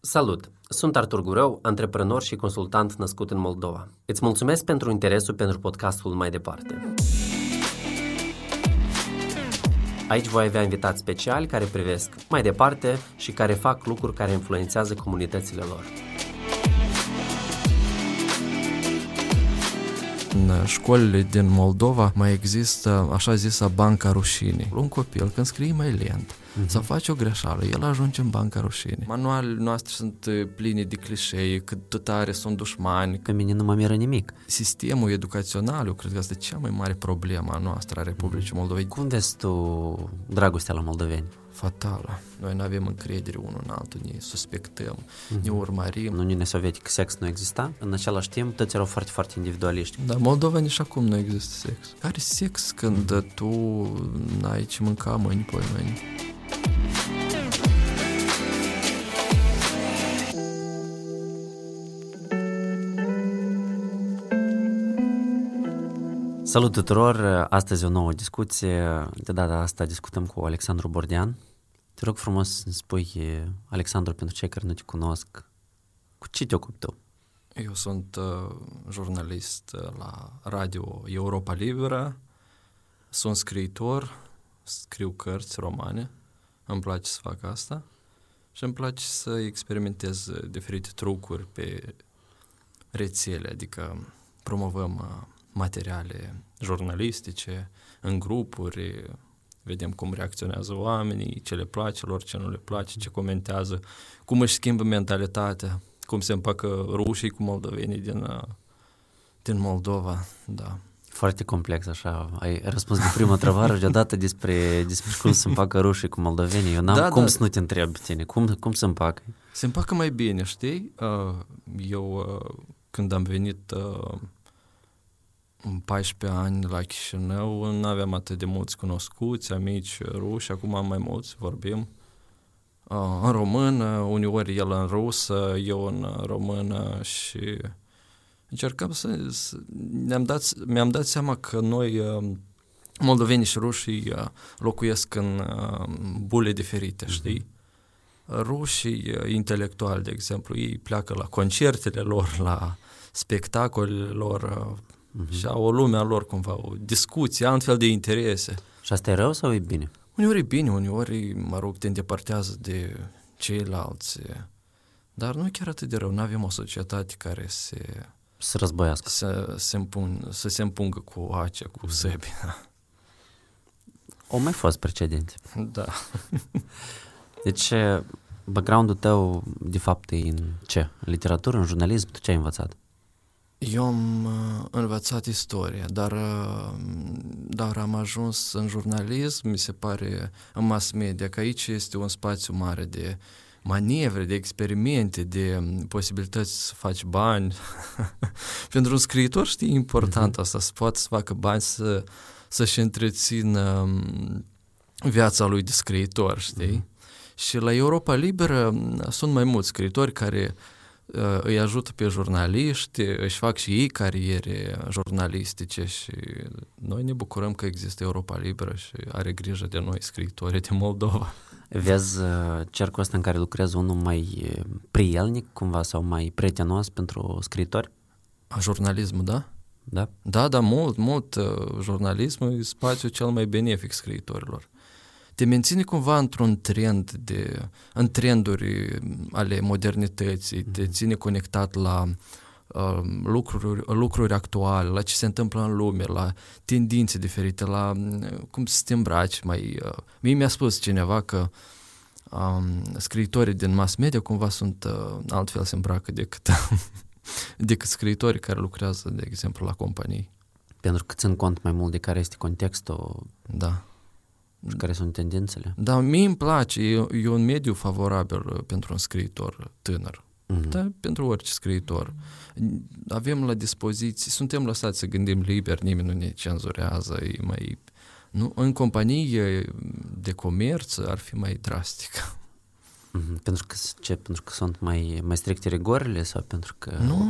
Salut! Sunt Artur Gurău, antreprenor și consultant născut în Moldova. Îți mulțumesc pentru interesul pentru podcastul Mai Departe. Aici voi avea invitați speciali care privesc mai departe și care fac lucruri care influențează comunitățile lor. În școlile din Moldova mai există așa zisa banca rușinii. Un copil, când scrie mai lent sau face o greșeală, el ajunge în banca rușinii. Manualele noastre sunt pline de clișee, cât tot are sunt dușmani. Pe mine nu mă miră nimic. Sistemul educațional, eu cred că asta e cea mai mare problemă a noastră, a Republicii Moldovei. Cum vezi tu dragostea la moldoveni? Fatală. Noi nu avem încredere unul în altul, ne suspectăm, ne urmărim. În Uniunea Sovietică sex nu exista, în același timp toți erau foarte, foarte individualiști. Dar Moldova nici acum nu există sex. Care sex când tu n-ai ce mânca mâini, poi mâini? Salut tuturor! Astăzi o nouă discuție. De data asta discutăm cu Alexandru Bordean. Te rog frumos să-mi spui, Alexandru, pentru cei care nu te cunosc, cu ce te ocupi tu? Eu sunt jurnalist la Radio Europa Liberă, sunt scriitor, scriu cărți romane, îmi place să fac asta și îmi place să experimentez diferite trucuri pe rețele, adică promovăm materiale jurnalistice în grupuri, vedem cum reacționează oamenii, ce le place lor, ce nu le place, ce comentează, cum își schimbă mentalitatea, cum se împacă rușii cu moldovenii din Moldova, da. Foarte complex, așa. Ai răspuns de prima întrebare și deodată despre cum se împacă rușii cu moldovenii. Eu n-am cum să nu te întreb pe tine. Cum se împacă? Se împacă mai bine, știi? Eu, când am venit în 14 ani la Chișinău, nu aveam atât de mulți cunoscuți, amici ruși, acum am mai mulți, vorbim în română, uneori el în rusă, eu în română și încercăm mi-am dat seama că noi, moldovenii și rușii, locuiesc în bule diferite, știi? Rușii intelectuali, de exemplu, ei pleacă la concertele lor, la spectacolele lor, și au o lume a lor cumva, o discuție, altfel de interese. Și asta e rău sau e bine? Uneori e bine, uneori, te îndepărtează de ceilalți, dar nu e chiar atât de rău, nu avem o societate care să războiască. Să se împungă cu acea, cu săbi. Au mai fost precedente. Da. Deci, background-ul tău, de fapt, e în ce? În literatură, în jurnalism? Tu ce ai învățat? Eu am învățat istorie, dar am ajuns în jurnalism, mi se pare, în mass media, că aici este un spațiu mare de manevre, de experimente, de posibilități să faci bani. Pentru un scriitor, știi, important asta, să poată să facă bani, să-și întrețină viața lui de scriitor, știi? Și la Europa Liberă sunt mai mulți scriitori care îi ajută pe jurnaliști, își fac și ei cariere jurnalistice și noi ne bucurăm că există Europa Liberă și are grijă de noi, scriitorii din Moldova. Vezi cercul ăsta în care lucrează unul mai prielnic, cumva, sau mai prietenos pentru scriitori? Jurnalismul, da? Da? Da, mult. Jurnalismul e spațiul cel mai benefic scriitorilor. Te menține cumva într-un trend în trenduri ale modernității, te ține conectat la lucruri actuale, la ce se întâmplă în lume, la tendințe diferite, la cum să te îmbraci mai... Mie mi-a spus cineva că scriitorii din mass media cumva sunt altfel se îmbracă decât scriitorii care lucrează, de exemplu, la companii. Pentru că țin cont mai mult de care este contextul. Da. Și care sunt tendințele? Da, mie îmi place, e un mediu favorabil pentru un scriitor tânăr, da, pentru orice scriitor. Avem la dispoziție, suntem lăsați să gândim liber, nimeni nu ne cenzurează, în companii de comerț ar fi mai drastic. Pentru că sunt mai stricte rigorile sau pentru că... Nu,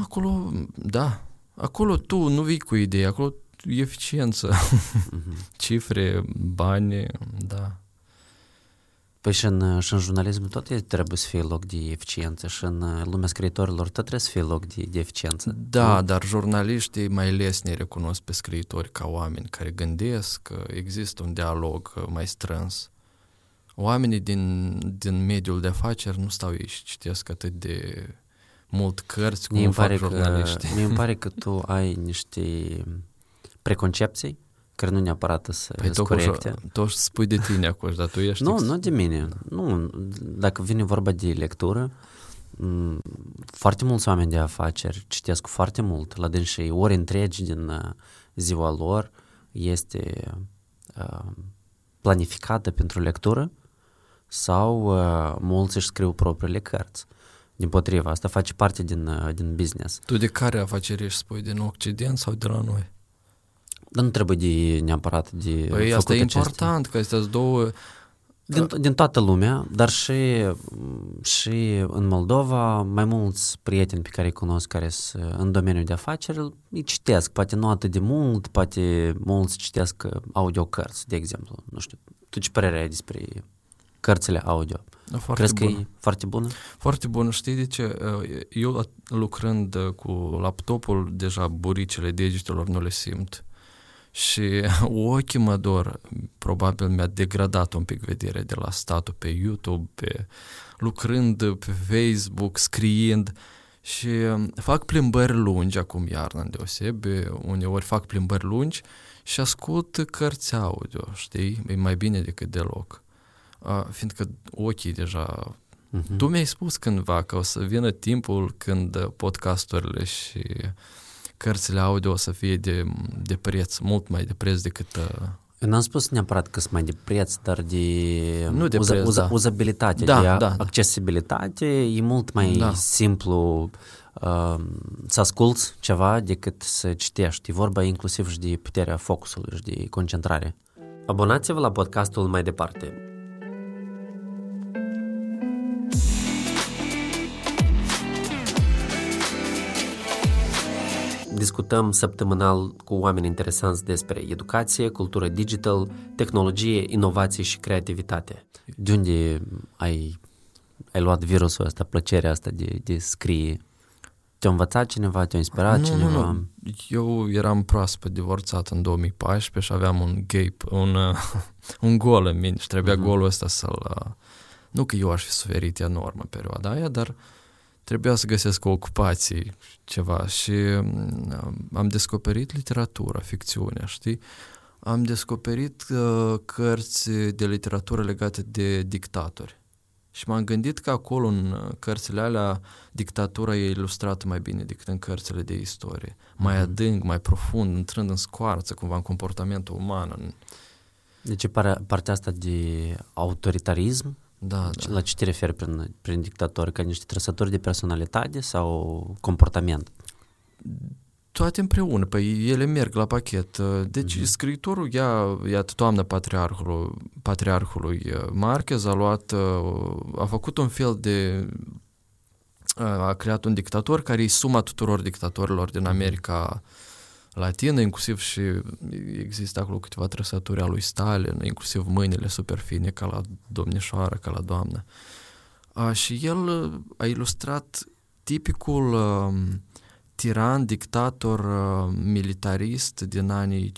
acolo tu nu vii cu idei, acolo eficiență, cifre, bani, da. Păi și în jurnalism tot trebuie să fie loc de eficiență și în lumea scriitorilor tot trebuie să fie loc de eficiență. Da, dar jurnaliștii mai ales ne recunosc pe scriitori ca oameni care gândesc, că există un dialog mai strâns. Oamenii din mediul de afaceri nu stau ei și citesc atât de mult cărți cum fac jurnaliștii. Mie îmi pare că tu ai niște preconcepții care nu neapărat sunt corecte. Tu spui de tine acum, dar tu ești... Nu de mine. Nu, dacă vine vorba de lectură, foarte mulți oameni de afaceri citesc foarte mult la dânsii, ori întregi din ziua lor este planificată pentru lectură sau mulți își scriu propriile cărți. Dimpotrivă, asta face parte din business. Tu de care afaceri ești, spui, din Occident sau de la noi? Dar nu trebuie neapărat de păi asta e important, că astea două... Din toată lumea, dar și în Moldova, mai mulți prieteni pe care îi cunosc care sunt în domeniul de afaceri, îi citesc, poate nu atât de mult, poate mulți citesc audiocărți, de exemplu. Nu știu, tu ce părere ai despre cărțile audio? Crezi că e foarte bună? Foarte bună. Știi de ce? Eu lucrând cu laptopul, deja buricele degetelor nu le simt. Și ochii mă dor, probabil mi-a degradat un pic vederea de la statul pe YouTube, lucrând pe Facebook, scriind și fac plimbări lungi acum iarna îndeosebi, uneori fac plimbări lungi și ascult cărți audio, știi? E mai bine decât deloc. Fiindcă ochii deja... Tu mi-ai spus cândva că o să vină timpul când podcasturile și cărțile audio o să fie de preț, mult mai de preț decât... Eu n-am spus neapărat că sunt mai de preț, dar nu de preț, uzabilitate, da, de da, accesibilitate, e mult mai simplu să asculți ceva decât să citești. E vorba inclusiv și de puterea focusului și de concentrare. Abonați-vă la podcastul Mai Departe. Discutăm săptămânal cu oameni interesanți despre educație, cultură digital, tehnologie, inovație și creativitate. De unde ai luat virusul ăsta, plăcerea asta de scrie? Te-a învățat cineva, te-a inspirat cineva? Nu. Eu eram proaspăt divorțat în 2014 și aveam un gol în mine și trebuia golul ăsta să-l... Nu că eu aș fi suferit enorm în perioada aia, dar trebuia să găsesc o ocupație, ceva și am descoperit literatura, ficțiunea, știi? Am descoperit cărți de literatură legate de dictatori. Și m-am gândit că acolo, în cărțile alea, dictatura e ilustrată mai bine decât în cărțile de istorie. Mai adânc, mai profund, intrând în scoarță, cumva, în comportamentul uman. Deci partea asta de autoritarism? Da. La ce te referi prin dictatori? Ca niște trăsături de personalitate sau comportament? Toate împreună, păi ele merg la pachet. Deci scriitorul iată, toamna patriarhului Marquez a făcut un fel de... a creat un dictator care e suma tuturor dictatorilor din America Latină, inclusiv și există acolo câteva trăsături a lui Stalin, inclusiv mâinile super fine ca la domnișoară, ca la doamnă. Și el a ilustrat tipicul tiran, dictator, militarist din anii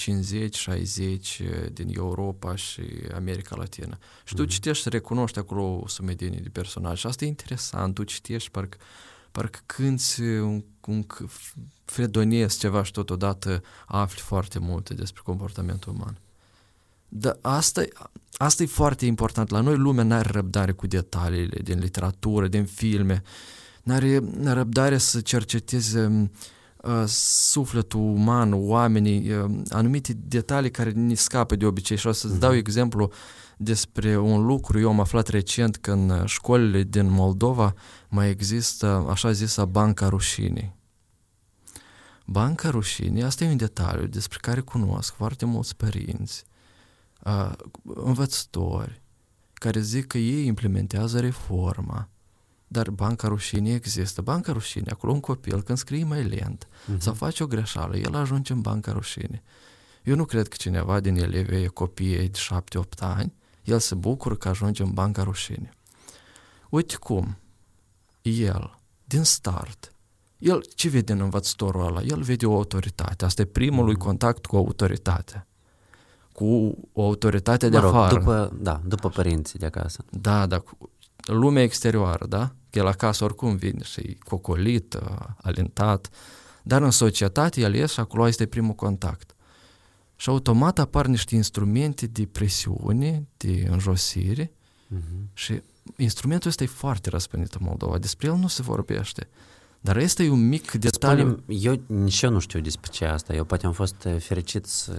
50-60 din Europa și America Latină. Și tu citești și recunoști acolo o sumedenie de personaje. Și asta e interesant, tu citești, parcă cânti un fredoniesc ceva și totodată afli foarte multe despre comportamentul uman. Dar asta e foarte important. La noi lumea n-are răbdare cu detaliile din literatură, din filme, n-are răbdare să cerceteze sufletul uman, oamenii, anumite detalii care ne scapă de obicei. Și o să-ți dau exemplu despre un lucru. Eu am aflat recent că în școlile din Moldova mai există așa zisă Banca Rușinii. Banca Rușinii, asta e un detaliu despre care cunosc foarte mulți părinți, învățători, care zic că ei implementează reforma, dar Banca Rușinii există. Banca Rușinii, acolo un copil, când scrie mai lent sau face o greșeală, el ajunge în Banca Rușinii. Eu nu cred că cineva din elevii copiii de 7-8 ani el se bucură că ajunge în banca rușinii. Uite cum el, din start, el ce vede în învățătorul ăla? El vede o autoritate. Asta e primul lui contact cu autoritatea. Cu o autoritate de afară. După părinții de acasă. Da, lumea exterioară, da? Că el acasă oricum vine și e cocolit, alintat, dar în societate el iese și acolo este primul contact. Și automat apar niște instrumente de presiune, de înjosire și instrumentul ăsta e foarte răspândit în Moldova. Despre el nu se vorbește. Dar este un mic detaliu. Eu nici eu nu știu despre ce asta. Eu poate am fost fericit să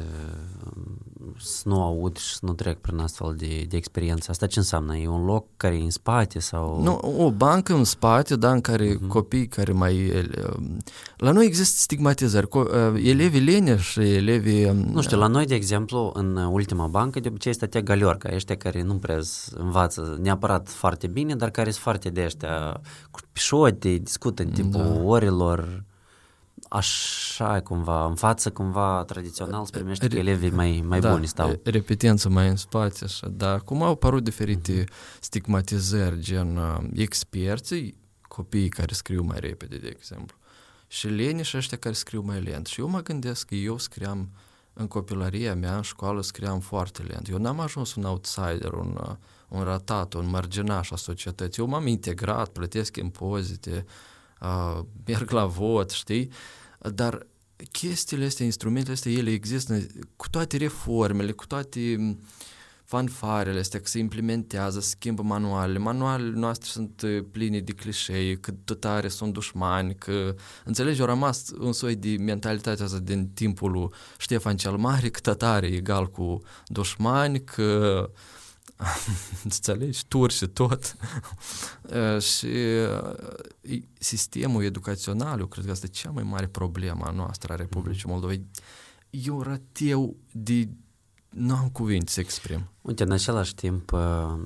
nu aud și să nu trec prin astfel de experiență. Asta ce înseamnă? E un loc care e în spate sau... Nu, o bancă în spate, da, în care copii care mai... La noi există stigmatizări. Elevii leneși, elevii... Nu știu, la noi, de exemplu, în ultima bancă, de obicei stătea galiorca, ăștia care nu prea învață neapărat foarte bine, dar care sunt foarte de ăștia cu pișote, discută în timpul orilor, așa cumva, în față cumva tradițional se primește că elevii mai buni stau. Repetență mai în spate, așa, dar cum au apărut diferite stigmatizări, gen experții, copiii care scriu mai repede, de exemplu, și leneși ăștia care scriu mai lent. Și eu mă gândesc că eu scriam în copilăria mea, în școală, scriam foarte lent. Eu n-am ajuns un outsider, un ratat, un marginaș a societății. Eu m-am integrat, plătesc impozite, merg la vot, știi? Dar chestiile astea, instrumentele astea, ele există cu toate reformele, cu toate fanfarele astea, că se implementează, se schimbă manualele. Manualele noastre sunt pline de clișee, că tătare sunt dușmani, că, înțelegi, au rămas un soi de mentalitatea asta din timpul lui Ștefan cel Mare, că tătare e egal cu dușmani, că înțelegi, turci și tot. Și sistemul educațional, eu cred că asta e cea mai mare problemă a noastră, a Republicii Moldovei. Eu rateu de... Nu am cuvinte să exprim. Uite, în același timp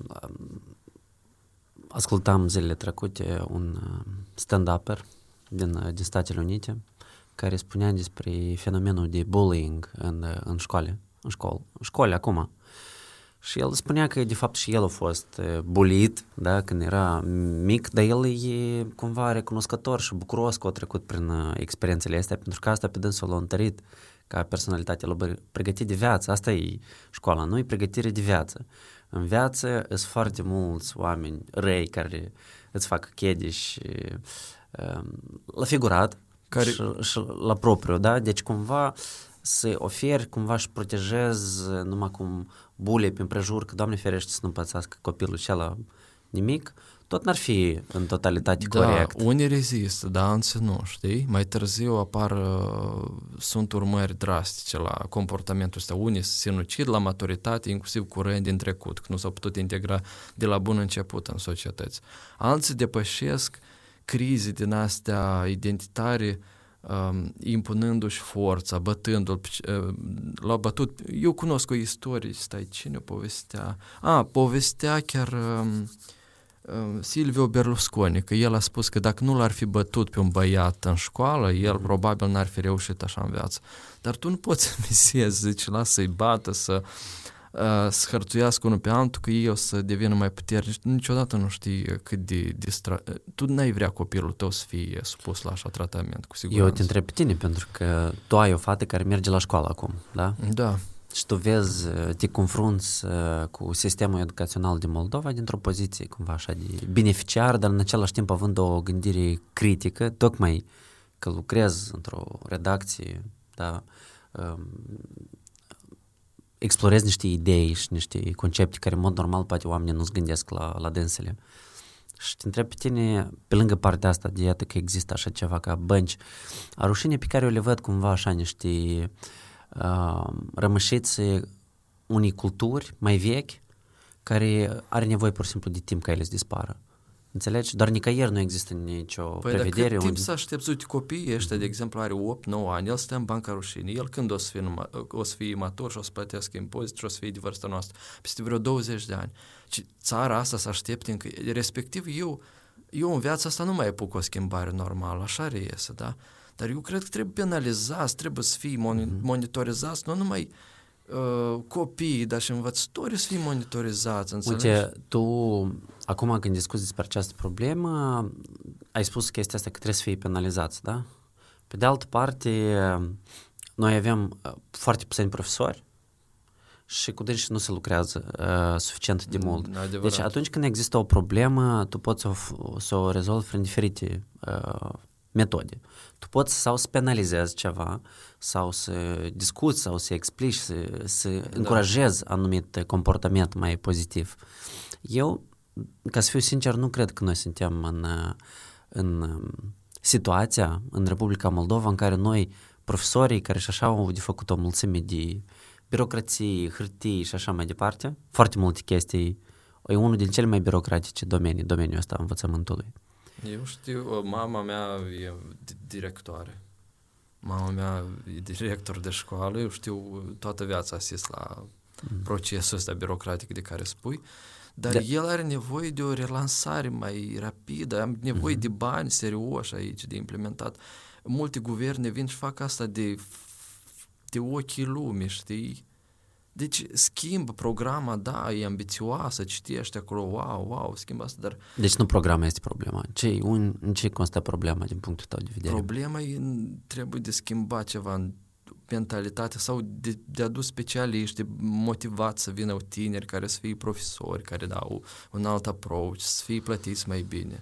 ascultam zilele trecute un stand-upper din Statele Unite care spunea despre fenomenul de bullying în școli acum. Și el spunea că de fapt și el a fost bulit, da, când era mic, dar el e cumva recunoscător și bucuros că a trecut prin experiențele astea, pentru că asta pe dânsul l-a întărit ca personalitate, l-a pregătit de viață. Asta e școala, nu e pregătire de viață. În viață sunt foarte mulți oameni răi care îți fac chediș la figurat și la propriu, da? Deci cumva să oferi, cumva și protejezi numai cum bule pe împrejur, că Doamne ferește să nu pățească copilul acela nimic, tot n-ar fi în totalitate corect. Da, unii rezistă, dar alții nu, știi? Mai târziu sunt urmări drastice la comportamentul ăsta. Unii se sinucid la maturitate, inclusiv curând din trecut, că nu s-au putut integra de la bun început în societăți. Alții depășesc crize din astea identitare, impunându-și forța, bătându-l, l-a bătut. Eu cunosc o istorie, cine o povestea? Povestea chiar Silvio Berlusconi, că el a spus că dacă nu l-ar fi bătut pe un băiat în școală, el probabil n-ar fi reușit așa în viață. Dar tu nu poți să misezi, zici, lasă să-i bată, să hărțuiască unul pe altul, că ei o să devină mai puternici. Niciodată nu știi cât de tu n-ai vrea copilul tău să fie supus la așa tratament, cu siguranță. Eu te întreb pe tine, pentru că tu ai o fată care merge la școală acum, da? Da. Și tu vezi, te confrunți cu sistemul educațional din Moldova dintr-o poziție cumva așa de beneficiar, dar în același timp având o gândire critică, tocmai că lucrezi într-o redacție, da, explorezi niște idei și niște concepte care în mod normal poate oamenii nu-ți gândesc la dânsele. Și te întreb pe tine, pe lângă partea asta de iată că există așa ceva ca bănci, a rușine pe care eu le văd cumva așa niște rămășițe unei culturi mai vechi care are nevoie pur și simplu de timp ca ele să dispară. Înțelegi? Doar nicăieri nu există nicio prevedere. Păi, dar cât timp să aștepți? Uite, copiii ăștia, de exemplu, are 8-9 ani, el stă în banca rușinii, el când o să fie matur și o să plătească impozit și o să fie de vârsta noastră, peste vreo 20 de ani. Și țara asta să aștepte încă, respectiv eu în viața asta nu mai apuc o schimbare normală, așa reiese, da? Dar eu cred că trebuie penalizați, trebuie să fie monitorizați, nu numai copiii, dar și învățătorii să fie monitorizați, înțelegi? Uite, tu, acum când discuți despre această problemă, ai spus chestia asta că trebuie să fie penalizați, da? Pe de altă parte, noi avem foarte puțini profesori și cu dânsi nu se lucrează suficient de mult. Adevărat. Deci atunci când există o problemă, tu poți să o rezolvi prin diferite metode. Tu poți sau să penalizezi ceva, sau să discuți, sau să explici, să încurajezi anumit comportament mai pozitiv. Eu, ca să fiu sincer, nu cred că noi suntem în situația în Republica Moldova în care noi, profesorii care și așa au de făcut o mulțime de birocrații, hârtii și așa mai departe, foarte multe chestii, e unul din cele mai birocratice domeniul ăsta învățământului. Eu știu, mama mea e directoare. Mama mea e director de școală, eu știu, toată viața asist la procesul ăsta birocratic de care spui, dar el are nevoie de o relansare mai rapidă, am nevoie de bani serioși aici, de implementat. Multe guverne vin și fac asta de ochii lumii, știi? Deci schimbă programa, da, e ambițioasă, citește acolo, wow, schimbă asta, dar... Deci nu programa este problema. În ce constă problema din punctul tău de vedere? Problema e, trebuie de schimbat ceva în mentalitate sau de adus specialiști, de motivat să vină tineri care să fie profesori, care dau un alt approach, să fie plătiți mai bine.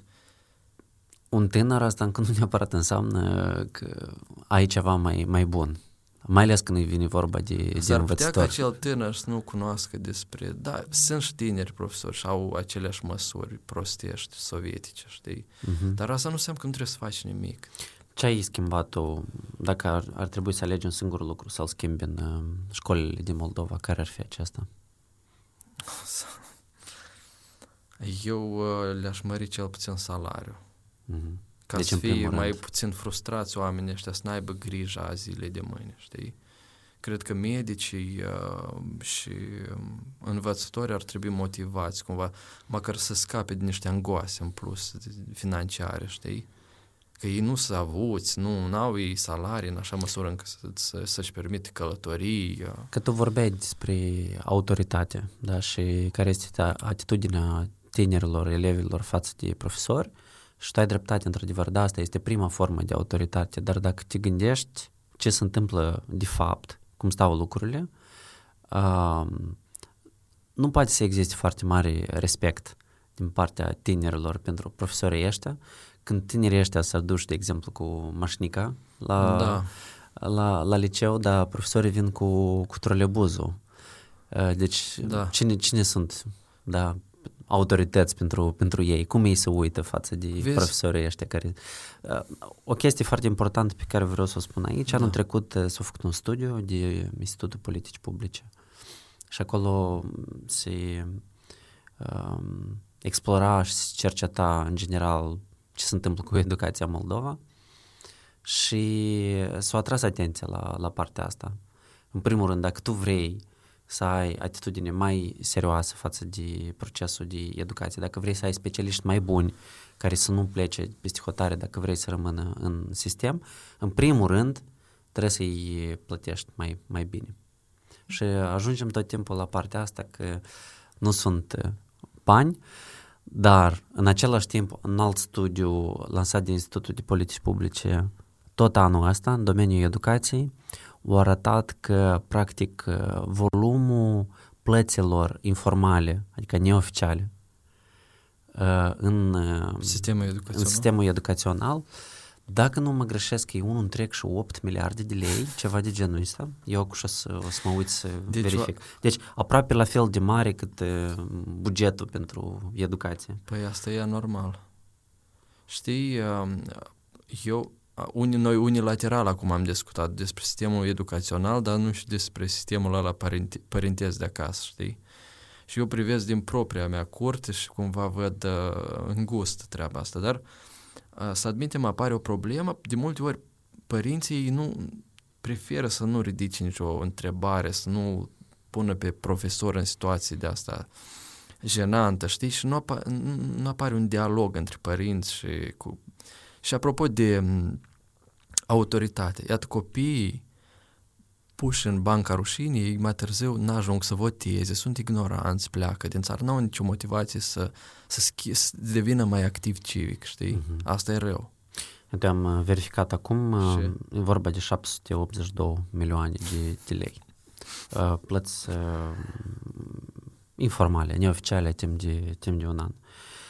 Un tânăr asta încă nu neapărat înseamnă că ai ceva mai bun. Mai ales când vine vorba de S-ar putea învățători. ca acel tânăr să nu cunoască despre... Da, sunt și tineri profesori și au aceleași măsuri prostești, sovietice, știi? Dar asta nu înseamnă că nu trebuie să faci nimic. Ce ai schimbat tu, dacă ar trebui să alegi un singur lucru să-l schimbi în școlile din Moldova, care ar fi acesta? Eu le-aș mări cel puțin salariul. Ca Deci, să în fie primul mai rând. puțin frustrați oamenii ăștia, să n-aibă grija zilei de mâine, știi? Cred că medicii și învățătorii ar trebui motivați cumva, măcar să scape de niște angoase în plus financiare, știi? Că ei nu sunt avuți, nu au ei salarii în așa măsură încât să-și permite călătorii. Că tu vorbeai despre autoritate, da, și care este atitudinea tinerilor, elevilor față de profesori, și tu ai dreptate, într-adevăr, da, asta este prima formă de autoritate, dar dacă te gândești ce se întâmplă de fapt, cum stau lucrurile, nu poate să existe foarte mare respect din partea tinerilor pentru profesorii ăștia. Când tinerii ăștia s-ar duce, de exemplu, cu mașnica la liceu, dar profesorii vin cu trolebuzul. Deci, cine sunt autorități pentru ei? Cum ei se uită față de profesorii ăștia care... O chestie foarte importantă pe care vreau să o spun aici, anul trecut s-a făcut un studiu de Institutul Politici Publice și acolo se explora și se cerceta în general ce se întâmplă cu educația în Moldova și s-a atras atenția la partea asta. În primul rând, dacă tu vrei să ai atitudine mai serioasă față de procesul de educație, dacă vrei să ai specialiști mai buni care să nu plece peste hotare, dacă vrei să rămână în sistem, în primul rând trebuie să-i plătești mai bine. Și ajungem tot timpul la partea asta că nu sunt bani, dar în același timp un alt studiu lansat de Institutul de Politici Publice tot anul ăsta, în domeniul educației, a arătat că, practic, volumul plăților informale, adică neoficiale, în sistemul educațional, dacă nu mă greșesc, e 1,8 miliarde de lei, ceva de genul ăsta. Eu acum o să mă uit să verific. Deci, aproape la fel de mare cât bugetul pentru educație. Păi asta e anormal. Știi, noi unilateral acum am discutat despre sistemul educațional, dar nu și despre sistemul ăla părintesc de acasă, știi? Și eu privesc din propria mea curte și cumva văd îngust treaba asta, dar să admitem, apare o problemă, de multe ori părinții nu preferă să nu ridice nicio întrebare, să nu pună pe profesor în situații de asta jenantă, știi? Și nu apare un dialog între părinți și apropo de autoritate, iată, copiii puși în banca rușinii, ei mai târziu n-ajung să voteze, sunt ignoranți, pleacă din țară, n-au nicio motivație să devină mai activ civic, știi? Asta e rău. Eu am verificat acum, e vorba de 782 milioane de lei. Plăți informale, neoficiale, timp de un an.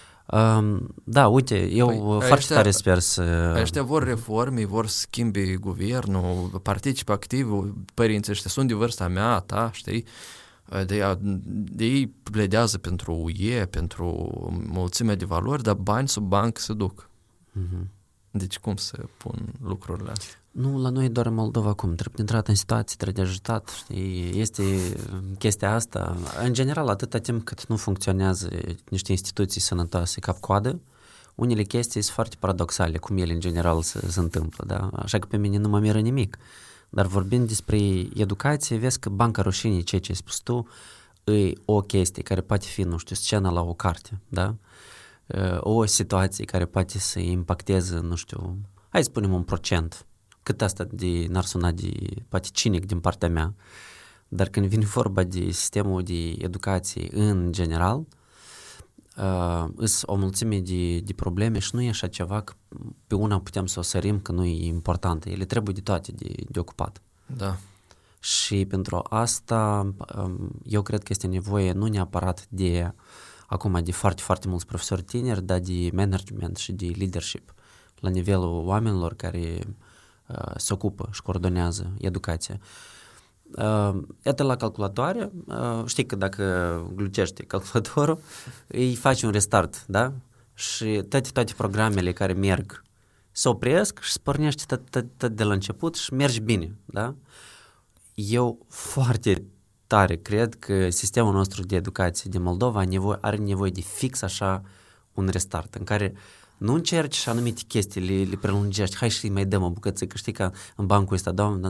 Da, uite, eu foarte tare sper să... Ăștia vor reforme, vor schimbi guvernul, participă activ, părinții ăștia sunt de vârsta mea, ta, știi? De ei pledează pentru UE, pentru mulțimea de valori, dar bani sub bancă se duc. Deci cum se pun lucrurile astea? Nu, la noi doar în Moldova acum, trebuie intrat în situații, trebuie de ajutat, știi? Este chestia asta. În general, atâta timp cât nu funcționează niște instituții sănătoase cap-coadă, unele chestii sunt foarte paradoxale, cum ele în general se întâmplă, da? Așa că pe mine nu mă miră nimic. Dar vorbind despre educație, vezi că Banca Rușinii, ceea ce ai spus tu, e o chestie care poate fi, nu știu, scena la o carte, da? O situație care poate să impacteze, nu știu, hai să spunem 1%, cât asta n-ar suna de poate cinic din partea mea, dar când vine vorba de sistemul de educație în general, sunt o mulțime de probleme și nu e așa ceva că pe una putem să o sărim că nu e importantă, ele trebuie de toate de ocupat. Da. Și pentru asta eu cred că este nevoie nu neapărat de acum de foarte, foarte mulți profesori tineri, dar de management și de leadership la nivelul oamenilor care se ocupă și coordonează educația. Iată la calculatoare, știi că dacă glucește calculatorul, îi faci un restart, da? Și toate programele care merg se opresc și se pornește tot de la început și mergi bine, da? Eu foarte tare cred că sistemul nostru de educație din Moldova are nevoie de fix așa un restart, în care nu încerci și anumite chestii, le prelungești, hai și mai dăm o bucățică, știi, ca în bancul ăsta, doamne,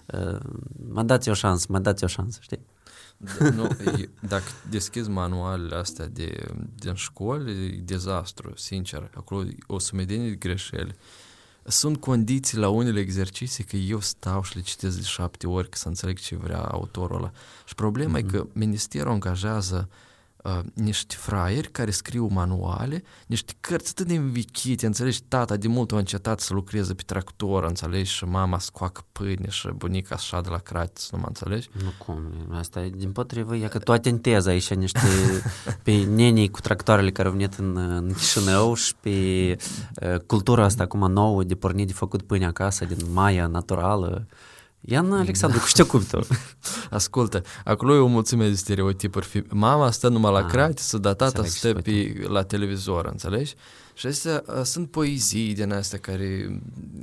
mă dați o șansă, știi? Nu, dacă deschizi manualele astea din școli, e dezastru, sincer, acolo o sumedenie de greșeli. Sunt condiții la unele exerciții că eu stau și le citesc de 7 ori ca să înțeleg ce vrea autorul ăla. Și problema e că ministerul angajează niște fraieri care scriu manuale, niște cărți atât de învechite, înțelegi, tata de mult a încetat să lucreze pe tractor, înțelegi, și mama scoacă pâine și bunica așa de la cratiță, nu mă înțelegi? Nu cum, asta e din potrivă, e că tu atentezi aici niște pe nenii cu tractoarele care au venit în Chișinău și pe cultura asta acum nouă de pornit de făcut pâine acasă din maia naturală. Ian, Alexandru, cu ce te ocupi tu? Ascultă, acolo e o mulțime de stereotipuri. Mama stă numai la cratiță, dar tata stă la televizor, înțelegi? Și astea sunt poezii din astea care,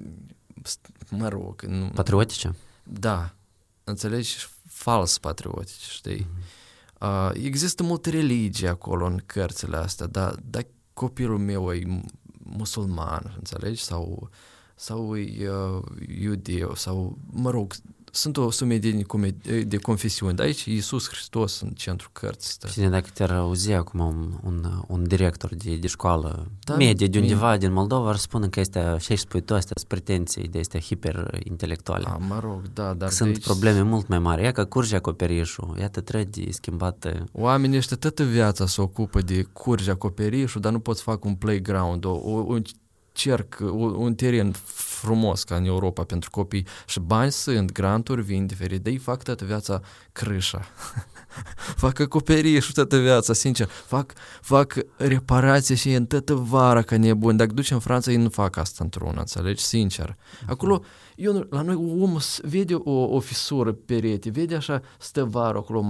mă rog... Patriotice? Da, înțelegi? Fals patriotice, știi? Există multe religii acolo în cărțile astea, dar copilul meu e musulman, înțelegi? Sau e iudeu, sau, mă rog, sunt o sumedenie de confesiuni, dar aici Iisus Hristos în centrul cărții stă. Cine dacă te-ar auzi acum un director de școală medie de undeva din Moldova, ar spune că astea, și spui tu, astea sunt pretenții de astea hiperintelectuale. Mă rog, da, dar sunt probleme mult mai mari. Ia că curge acoperișul, iată trebuie schimbat. Oamenii ăștia toată viața se ocupă de curge acoperișul, dar nu poți fac un playground, un cerc, un teren frumos ca în Europa pentru copii și bani sunt, granturi vin diferit, dar ei fac toată viața crâșa. Fac acoperișul toată viața, sincer, fac reparație și în toată vara ca nebun. Dacă duci în Franța, ei nu fac asta într-una, înțelegi? Sincer. Acolo, la noi omul vede o fisură perete, vede așa, stă vara acolo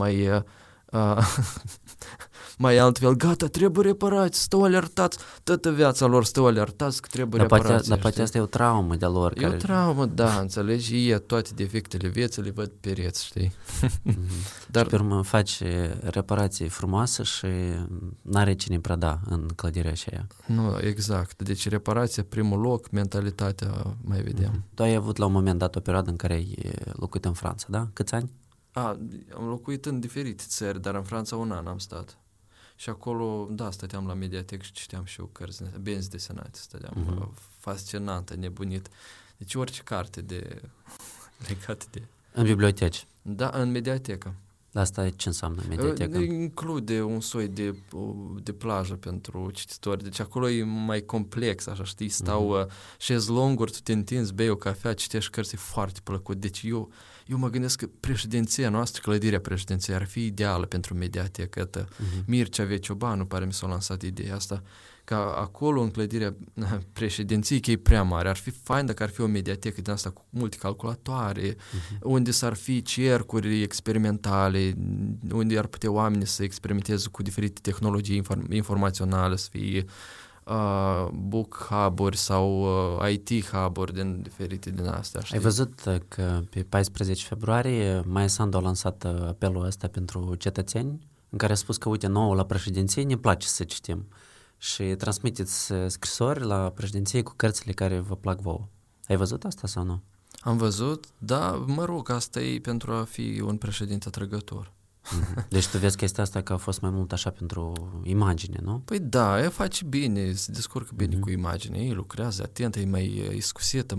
mai altfel, gata, trebuie reparați, stau alertați, toată viața lor stau alertați că trebuie reparați. Dar poate asta e o traumă de lor. E o traumă, da, înțelegi, ei toate defectele vieții le văd pereți, știi? Dar pe urmă faci reparații frumoase și n-are cine preda în clădirea aceea. Nu, exact, deci reparația primul loc, mentalitatea mai vedem. Tu ai avut la un moment dat o perioadă în care ai locuit în Franța, da? Câți ani? Am locuit în diferite țări, dar în Franța un an am stat. Și acolo, da, stăteam la Mediatek și citeam și eu cărți, benzi desenate, stăteam fascinantă, nebunit. Deci orice carte legată de... În biblioteci. Da, în mediatecă. Asta ce înseamnă mediatecă? Include un soi de plajă pentru cititori. Deci acolo e mai complex, așa, știi? Stau șezlonguri, tu te întinzi, bei o cafea, citești cărți, e foarte plăcut. Deci eu mă gândesc că președinția noastră, clădirea președinției ar fi ideală pentru mediatecă. Mircea Veciobanu, pare mi s-a lansat ideea asta, ca acolo în clădirea președinției, că e prea mare, ar fi fain dacă ar fi o mediatecă din asta cu multe calculatoare, unde s-ar fi cercuri experimentale, unde ar putea oamenii să experimenteze cu diferite tehnologii informaționale, să fie book hub-uri sau IT hub-uri din diferite din astea. Știi? Ai văzut că pe 14 februarie Maia Sandu a lansat apelul ăsta pentru cetățeni, în care a spus că, uite, nouă la președinție ne place să citim și transmiteți scrisori la președinție cu cărțile care vă plac vouă. Ai văzut asta sau nu? Am văzut, da, mă rog, asta e pentru a fi un președinte atrăgător. Deci tu vezi chestia asta că a fost mai mult așa pentru imagine, nu? Păi da, ea face bine, se descurcă bine cu imagine, ei lucrează atent, e mai iscusită,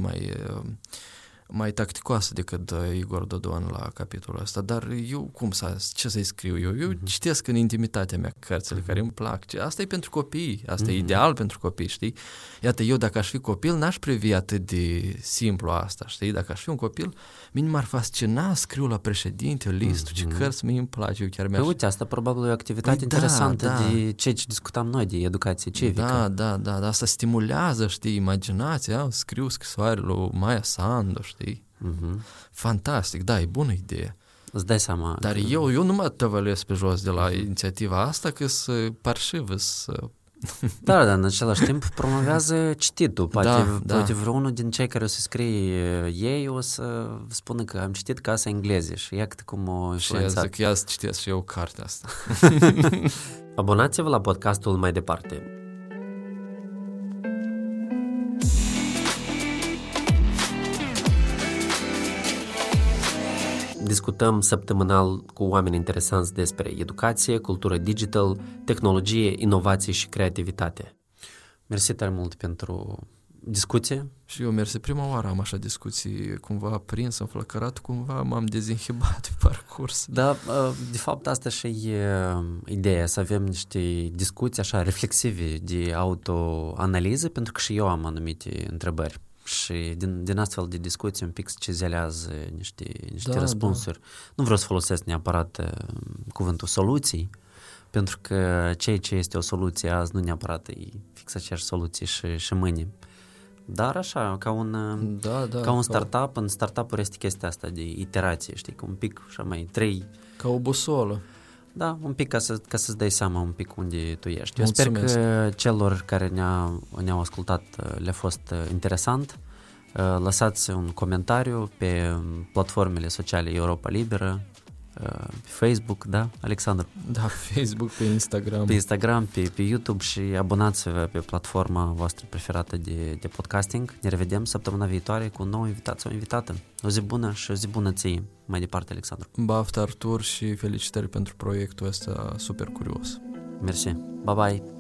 mai tacticoasă decât Igor Dodon la capitolul ăsta, dar eu ce să-i scriu eu? Eu citesc în intimitatea mea cărțile care îmi plac. Asta e pentru copii, asta e ideal pentru copii, știi? Iată, eu dacă aș fi copil, n-aș privi atât de simplu asta, știi? Dacă aș fi un copil, mine m-ar fascina, scriu la președinte o listă, ce cărți mie îmi place, eu chiar mi-aș... Păi uite, asta probabil e o activitate interesantă de ce discutam noi, de educație civică. Da, asta stimulează, știi, imaginația, scriu scrisoare lui Maia Sandu, știi? Fantastic, da, e bună idee. Îți dai seama. Dar eu nu mă tăvălesc pe jos de la inițiativa asta, că să parșivă, să... Da, în același timp promovează cititul. Poate vreunul din cei care o să scrie ei o să spună că am citit Casa Engleză și iată cum o influențat. Și zic, ia să citesc și eu cartea asta. Abonați-vă la podcastul Mai Departe. Discutăm săptămânal cu oameni interesanți despre educație, cultură digital, tehnologie, inovație și creativitate. Mersi tare mult pentru discuție. Și eu mersi. Prima oară am așa discuții cumva aprins, înflăcărat, cumva m-am dezinhibat pe parcurs. Da, de fapt asta și e ideea, să avem niște discuții așa reflexive de autoanaliză, pentru că și eu am anumite întrebări. Și din astfel de discuții un pic se cizelează niște răspunsuri. Da. Nu vreau să folosesc neapărat cuvântul soluții, pentru că ce este o soluție azi nu neapărat e fix aceeași soluție și mâine. Dar așa, ca un startup, în startup-uri este chestia asta de iterație, știi, că un pic așa mai trei... Ca o busolă. Da, un pic ca să-ți dai seama un pic unde tu ești. Eu sper că celor care ne-au ascultat le-a fost interesant. Lăsați un comentariu pe platformele sociale Europa Liberă, pe Facebook, da, Alexandru? Da, pe Facebook, pe Instagram. Pe Instagram, pe YouTube și abonați-vă pe platforma voastră preferată de podcasting. Ne revedem săptămâna viitoare cu un nou invitat sau invitată. O zi bună și o zi bună ție. Mai departe, Alexandru. Baftă, Artur, și felicitări pentru proiectul ăsta super curios. Mersi. Bye-bye.